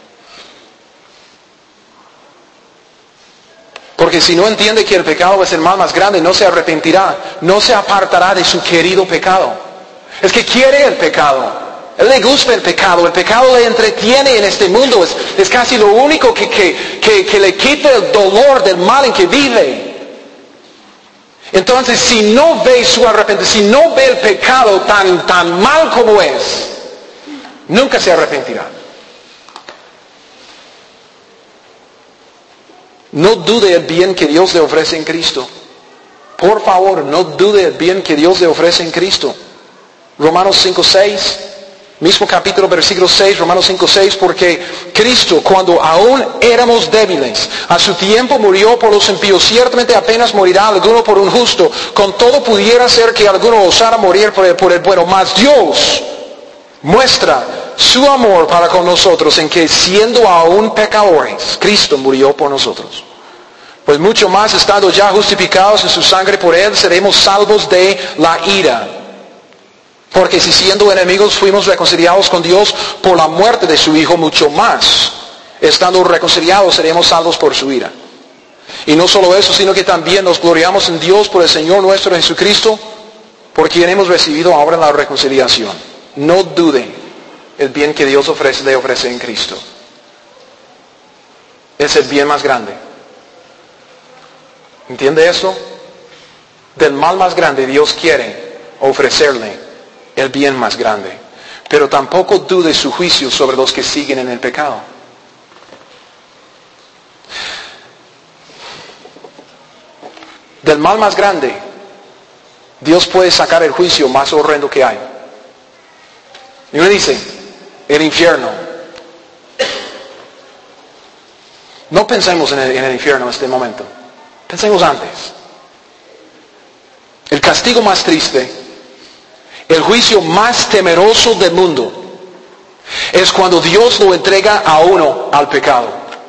Porque si no entiende que el pecado es el mal más grande, no se arrepentirá, no se apartará de su querido pecado. Es que quiere el pecado, él le gusta el pecado le entretiene en este mundo, es casi lo único que le quita el dolor del mal en que vive. Entonces, si no ve su arrepentimiento, si no ve el pecado tan mal como es, nunca se arrepentirá. No dude el bien que Dios le ofrece en Cristo. Por favor, no dude el bien que Dios le ofrece en Cristo. Romanos 5:6, mismo capítulo, versículo 6, Romanos 5:6, porque Cristo, cuando aún éramos débiles, a su tiempo murió por los impíos. Ciertamente apenas morirá alguno por un justo. Con todo pudiera ser que alguno osara morir por el bueno. Mas Dios muestra su amor para con nosotros en que, siendo aún pecadores, Cristo murió por nosotros. Pues mucho más, estando ya justificados en su sangre por Él, seremos salvos de la ira. Porque si siendo enemigos fuimos reconciliados con Dios por la muerte de su Hijo, mucho más, estando reconciliados, seremos salvos por su ira. Y no solo eso, sino que también nos gloriamos en Dios por el Señor nuestro Jesucristo, por quien hemos recibido ahora la reconciliación. No dude el bien que Dios le ofrece en Cristo. Es el bien más grande. ¿Entiende eso? Del mal más grande Dios quiere ofrecerle el bien más grande. Pero tampoco dude su juicio sobre los que siguen en el pecado. Del mal más grande Dios puede sacar el juicio más horrendo que hay. Y uno dice, el infierno. No pensemos en el infierno en este momento. Pensemos antes. El castigo más triste, el juicio más temeroso del mundo, es cuando Dios lo entrega a uno al pecado.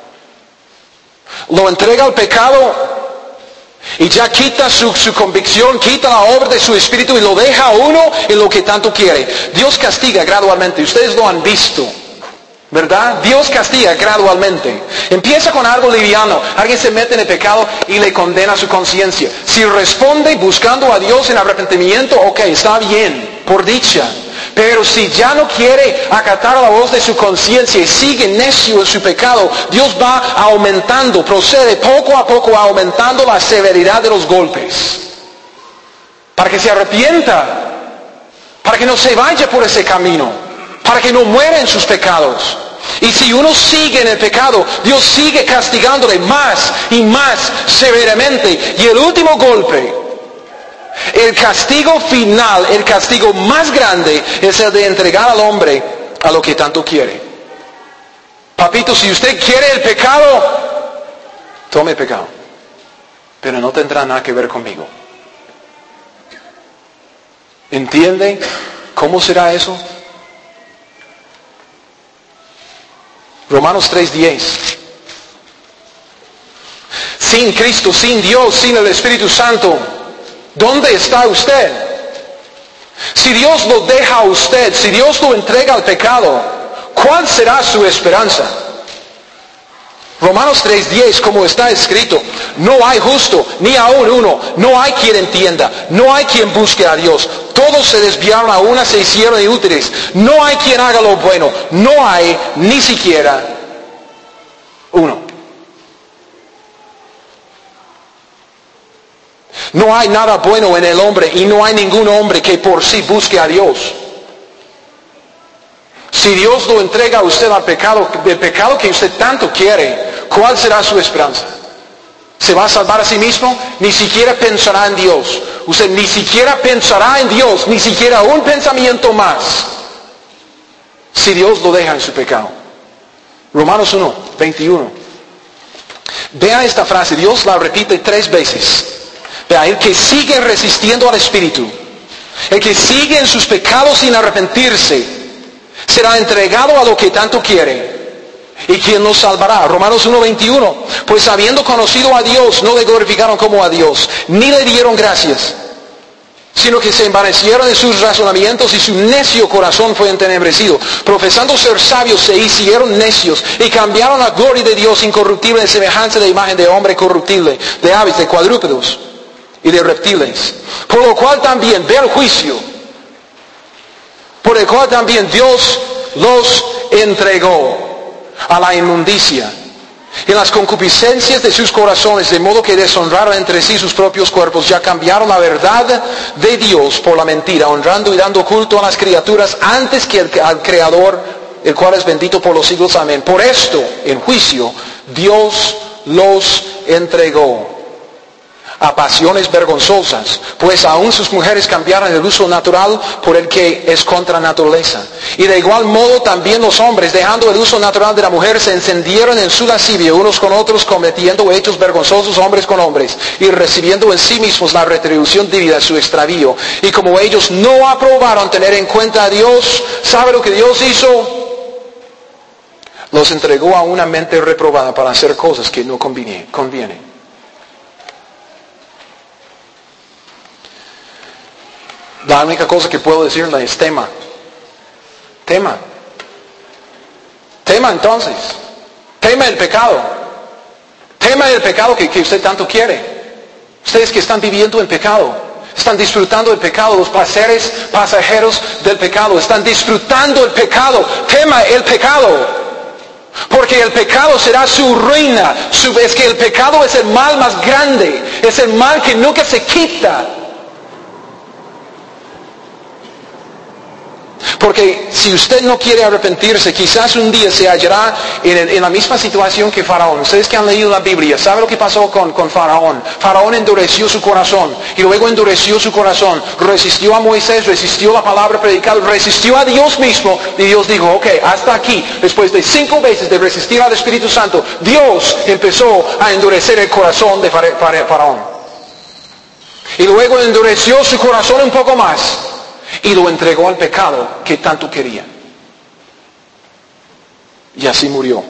Lo entrega al pecado y ya quita su convicción, quita la obra de su espíritu y lo deja a uno en lo que tanto quiere. Dios castiga gradualmente. Ustedes lo han visto, ¿verdad? Dios castiga gradualmente. Empieza con algo liviano. Alguien se mete en el pecado y le condena su conciencia. Si responde buscando a Dios en arrepentimiento, ok, está bien, por dicha. Pero si ya no quiere acatar la voz de su conciencia y sigue necio en su pecado, Dios va aumentando, procede poco a poco aumentando la severidad de los golpes. Para que se arrepienta, para que no se vaya por ese camino, para que no muera en sus pecados. Y si uno sigue en el pecado, Dios sigue castigándole más y más severamente. Y el último golpe, el castigo final, el castigo más grande, es el de entregar al hombre a lo que tanto quiere. Papito, si usted quiere el pecado, tome el pecado, pero no tendrá nada que ver conmigo. ¿Entiende cómo será eso? Romanos 3:10. Sin Cristo, sin Dios, sin el Espíritu Santo, ¿dónde está usted? Si Dios lo deja a usted, si Dios lo entrega al pecado, ¿cuál será su esperanza? Romanos 3:10, como está escrito, no hay justo, ni aún uno, no hay quien entienda, no hay quien busque a Dios. Todos se desviaron, a una se hicieron inútiles. No hay quien haga lo bueno, no hay ni siquiera uno. No hay nada bueno en el hombre y no hay ningún hombre que por sí busque a Dios. Si Dios lo entrega a usted al pecado, el pecado que usted tanto quiere, ¿cuál será su esperanza? ¿Se va a salvar a sí mismo? Ni siquiera pensará en Dios. Usted ni siquiera pensará en Dios, ni siquiera un pensamiento más, si Dios lo deja en su pecado. Romanos 1:21. Vea esta frase, Dios la repite 3 veces. Vea, el que sigue resistiendo al Espíritu, el que sigue en sus pecados sin arrepentirse, será entregado a lo que tanto quiere. ¿Y quién nos salvará? Romanos 1:21. Pues habiendo conocido a Dios, no le glorificaron como a Dios, ni le dieron gracias, sino que se envanecieron en sus razonamientos y su necio corazón fue entenebrecido. Profesando ser sabios, se hicieron necios y cambiaron la gloria de Dios incorruptible en semejanza de imagen de hombre corruptible, de aves, de cuadrúpedos y de reptiles. Por lo cual también, ve el juicio, por el cual también Dios los entregó a la inmundicia y las concupiscencias de sus corazones, de modo que deshonraron entre sí sus propios cuerpos, ya cambiaron la verdad de Dios por la mentira, honrando y dando culto a las criaturas antes que al Creador, el cual es bendito por los siglos. Amén. Por esto, en juicio, Dios los entregó a pasiones vergonzosas, pues aún sus mujeres cambiaron el uso natural por el que es contra naturaleza. Y de igual modo también los hombres, dejando el uso natural de la mujer, se encendieron en su lascivia unos con otros, cometiendo hechos vergonzosos hombres con hombres, y recibiendo en sí mismos la retribución debida a su extravío. Y como ellos no aprobaron tener en cuenta a Dios, ¿sabe lo que Dios hizo? Los entregó a una mente reprobada para hacer cosas que no convienen. La única cosa que puedo decirle es tema. Tema entonces. Tema el pecado. Tema el pecado que usted tanto quiere. Ustedes que están viviendo en pecado, están disfrutando el pecado, los placeres pasajeros del pecado, están disfrutando el pecado. Tema el pecado. Porque el pecado será su ruina. Es que el pecado es el mal más grande. Es el mal que nunca se quita. Porque si usted no quiere arrepentirse, quizás un día se hallará en la misma situación que Faraón. Ustedes que han leído la Biblia, ¿saben lo que pasó con Faraón? Faraón endureció su corazón y luego endureció su corazón. Resistió a Moisés, resistió la palabra predicada, resistió a Dios mismo. Y Dios dijo, ok, hasta aquí. Después de 5 veces de resistir al Espíritu Santo, Dios empezó a endurecer el corazón de Faraón. Y luego endureció su corazón un poco más. Y lo entregó al pecado que tanto quería. Y así murió.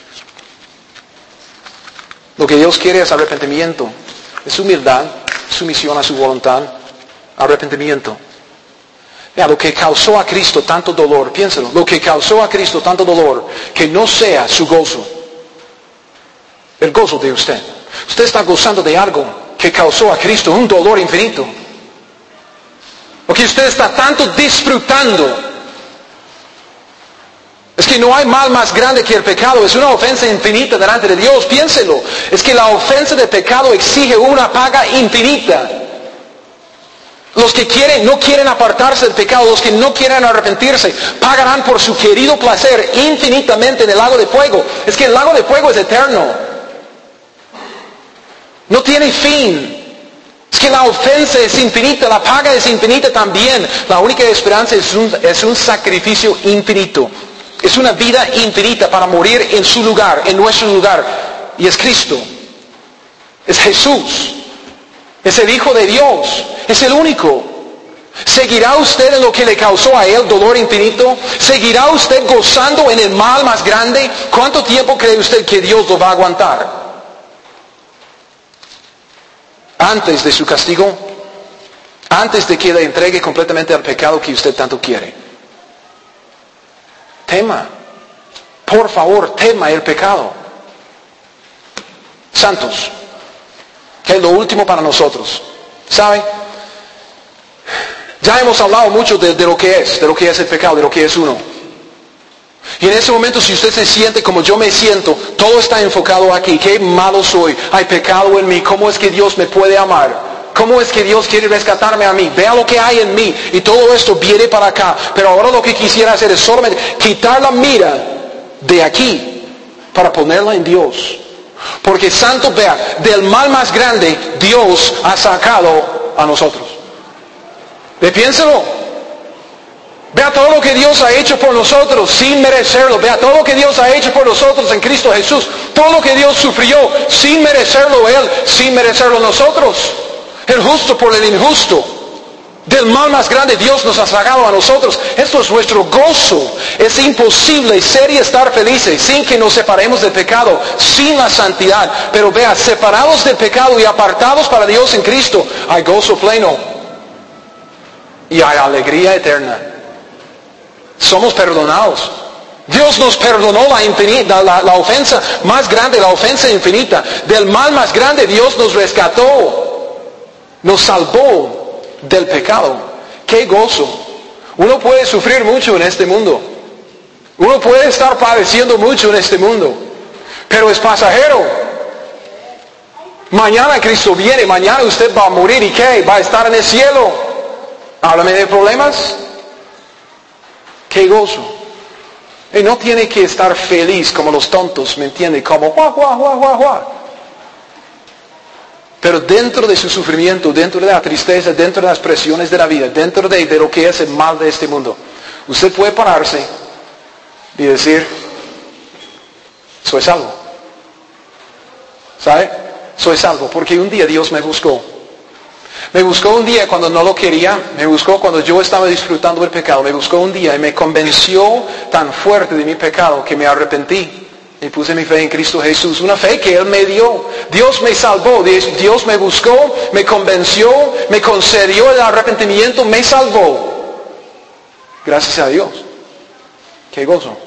Lo que Dios quiere es arrepentimiento. Es humildad, sumisión a su voluntad, arrepentimiento. Vea, lo que causó a Cristo tanto dolor, piénselo, lo que causó a Cristo tanto dolor, que no sea su gozo. El gozo de usted. Usted está gozando de algo que causó a Cristo un dolor infinito. o que usted está tanto disfrutando. Es que no hay mal más grande que el pecado. Es una ofensa infinita delante de Dios. Piénselo. Es que la ofensa de pecado exige una paga infinita. Los que no quieren apartarse del pecado, los que no quieren arrepentirse, pagarán por su querido placer infinitamente en el lago de fuego. Es que el lago de fuego es eterno. No tiene fin. Es que la ofensa es infinita, la paga es infinita también. La única esperanza es un sacrificio infinito. Es una vida infinita para morir en su lugar, en nuestro lugar. Y es Cristo. Es Jesús. Es el Hijo de Dios. Es el único. ¿Seguirá usted en lo que le causó a Él dolor infinito? ¿Seguirá usted gozando en el mal más grande? ¿Cuánto tiempo cree usted que Dios lo va a aguantar? Antes de su castigo, antes de que le entregue completamente al pecado que usted tanto quiere. Tema, por favor, tema el pecado. Santos, que es lo último para nosotros. ¿Sabe? Ya hemos hablado mucho de lo que es el pecado, de lo que es uno. Y en ese momento, si usted se siente como yo me siento, todo está enfocado aquí. Qué malo soy, hay pecado en mí, ¿cómo es que Dios me puede amar? ¿Cómo es que Dios quiere rescatarme a mí? Vea lo que hay en mí. Y todo esto viene para acá. Pero ahora lo que quisiera hacer es solamente quitar la mira de aquí para ponerla en Dios. Porque santo, vea, del mal más grande Dios ha sacado a nosotros. Piénselo. Vea todo lo que Dios ha hecho por nosotros sin merecerlo. Vea todo lo que Dios ha hecho por nosotros en Cristo Jesús. Todo lo que Dios sufrió sin merecerlo Él, sin merecerlo nosotros. El justo por el injusto. Del mal más grande Dios nos ha sacado a nosotros. Esto es nuestro gozo. Es imposible ser y estar felices sin que nos separemos del pecado, sin la santidad. Pero vea, separados del pecado y apartados para Dios en Cristo, hay gozo pleno. Y hay alegría eterna. Somos perdonados. Dios nos perdonó la ofensa más grande, la ofensa infinita. Del mal más grande Dios nos rescató. Nos salvó del pecado. ¡Qué gozo! Uno puede sufrir mucho en este mundo. Uno puede estar padeciendo mucho en este mundo. Pero es pasajero. Mañana Cristo viene. Mañana usted va a morir. ¿Y qué? Va a estar en el cielo. Háblame de problemas. ¡Qué gozo! Y no tiene que estar feliz como los tontos, ¿me entiende? Como guau, guau, guau, guau, guau. Pero dentro de su sufrimiento, dentro de la tristeza, dentro de las presiones de la vida, dentro de lo que es el mal de este mundo, usted puede pararse y decir, soy salvo. ¿Sabe? Soy salvo porque un día Dios me buscó. Me buscó un día cuando no lo quería, me buscó cuando yo estaba disfrutando del pecado, me buscó un día y me convenció tan fuerte de mi pecado que me arrepentí. Y puse mi fe en Cristo Jesús, una fe que Él me dio. Dios me salvó, Dios me buscó, me convenció, me concedió el arrepentimiento, me salvó. Gracias a Dios. Qué gozo.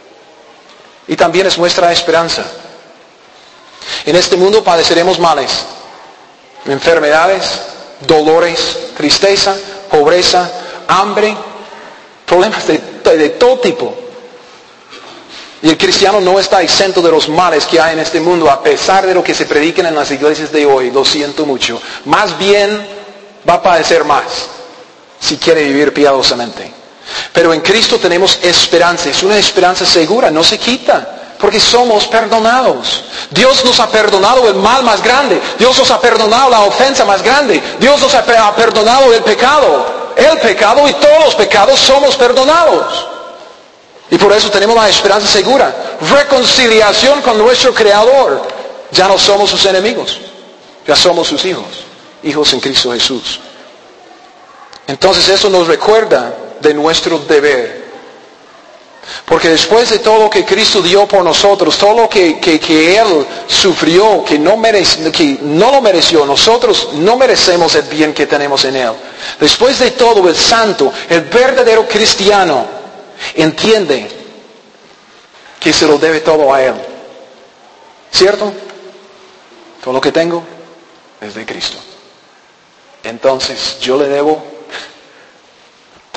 Y también es nuestra esperanza. En este mundo padeceremos males, enfermedades, dolores, tristeza, pobreza, hambre, problemas de todo tipo. Y el cristiano no está exento de los males que hay en este mundo, a pesar de lo que se predican en las iglesias de hoy. Lo siento mucho. Más bien va a padecer más si quiere vivir piadosamente. Pero en Cristo tenemos esperanza. Es una esperanza segura, no se quita. Porque somos perdonados. Dios nos ha perdonado el mal más grande. Dios nos ha perdonado la ofensa más grande. Dios nos ha perdonado el pecado. El pecado y todos los pecados somos perdonados. Y por eso tenemos la esperanza segura. Reconciliación con nuestro Creador. Ya no somos sus enemigos. Ya somos sus hijos. Hijos en Cristo Jesús. Entonces eso nos recuerda de nuestro deber. Porque después de todo lo que Cristo dio por nosotros, todo lo que Él sufrió, que no lo mereció, nosotros no merecemos el bien que tenemos en Él. Después de todo, el santo, el verdadero cristiano, entiende que se lo debe todo a Él. ¿Cierto? Todo lo que tengo es de Cristo. Entonces yo le debo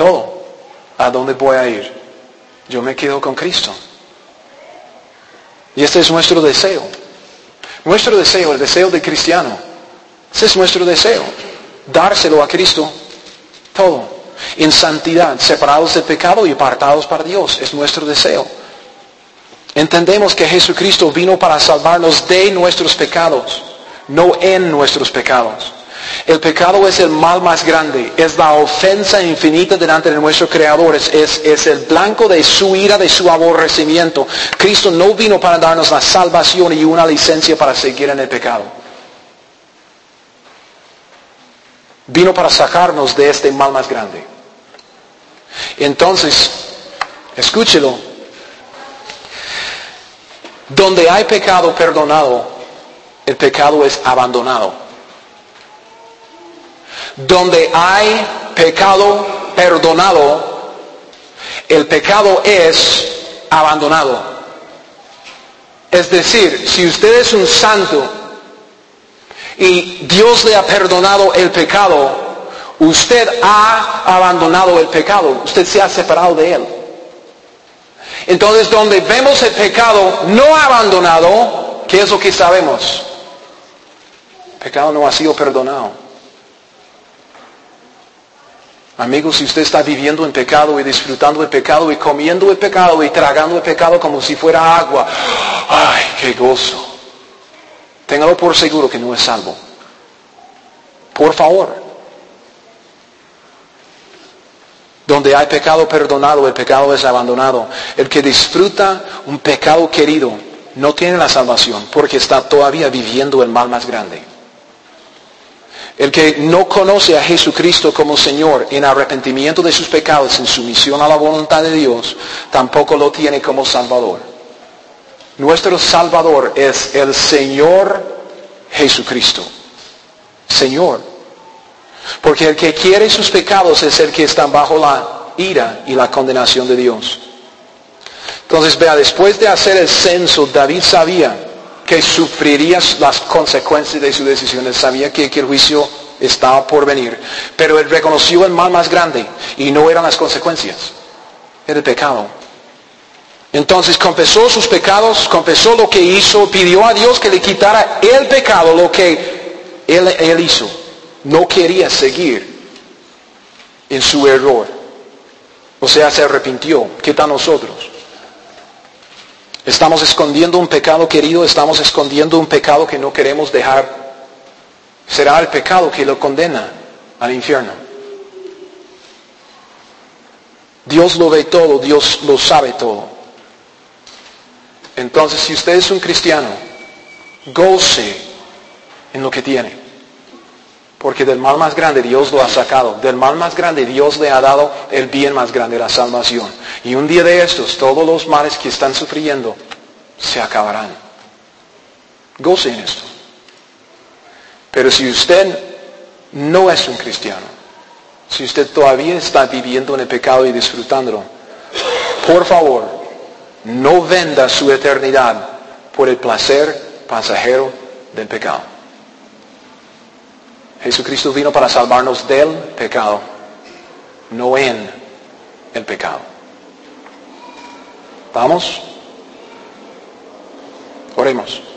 todo. ¿A dónde voy a ir? Yo me quedo con Cristo. Y este es nuestro deseo. Nuestro deseo, el deseo del cristiano. Ese es nuestro deseo. Dárselo a Cristo todo. En santidad, separados del pecado y apartados para Dios. Es nuestro deseo. Entendemos que Jesucristo vino para salvarnos de nuestros pecados, no en nuestros pecados. El pecado es el mal más grande, es la ofensa infinita delante de nuestro Creador, es el blanco de su ira, de su aborrecimiento. Cristo no vino para darnos la salvación y una licencia para seguir en el pecado. Vino para sacarnos de este mal más grande. Entonces, escúchelo. Donde hay pecado perdonado, el pecado es abandonado. Donde hay pecado perdonado, el pecado es abandonado. Es decir, si usted es un santo y Dios le ha perdonado el pecado, usted ha abandonado el pecado, usted se ha separado de él. Entonces, donde vemos el pecado no abandonado, ¿qué es lo que sabemos? El pecado no ha sido perdonado. Amigos, si usted está viviendo en pecado y disfrutando el pecado y comiendo el pecado y tragando el pecado como si fuera agua, ¡ay, qué gozo! Téngalo por seguro que no es salvo. Por favor. Donde hay pecado perdonado, el pecado es abandonado. El que disfruta un pecado querido no tiene la salvación porque está todavía viviendo el mal más grande. El que no conoce a Jesucristo como Señor en arrepentimiento de sus pecados, en sumisión a la voluntad de Dios, tampoco lo tiene como Salvador. Nuestro Salvador es el Señor Jesucristo. Señor. Porque el que quiere sus pecados es el que está bajo la ira y la condenación de Dios. Entonces vea, después de hacer el censo, David sabía que sufriría las consecuencias de su decisión. Él sabía que el juicio estaba por venir. Pero él reconoció el mal más grande y no eran las consecuencias. Era el pecado. Entonces confesó sus pecados, confesó lo que hizo, pidió a Dios que le quitara el pecado, lo que él hizo. No quería seguir en su error. O sea, se arrepintió. ¿Qué tal nosotros? Estamos escondiendo un pecado querido, estamos escondiendo un pecado que no queremos dejar. Será el pecado que lo condena al infierno. Dios lo ve todo, Dios lo sabe todo. Entonces, si usted es un cristiano, goce en lo que tiene. Porque del mal más grande Dios lo ha sacado. Del mal más grande Dios le ha dado el bien más grande, la salvación. Y un día de estos, todos los males que están sufriendo se acabarán. Goce en esto. Pero si usted no es un cristiano, si usted todavía está viviendo en el pecado y disfrutándolo, por favor, no venda su eternidad por el placer pasajero del pecado. Jesucristo vino para salvarnos del pecado, no en el pecado. ¿Vamos? Oremos.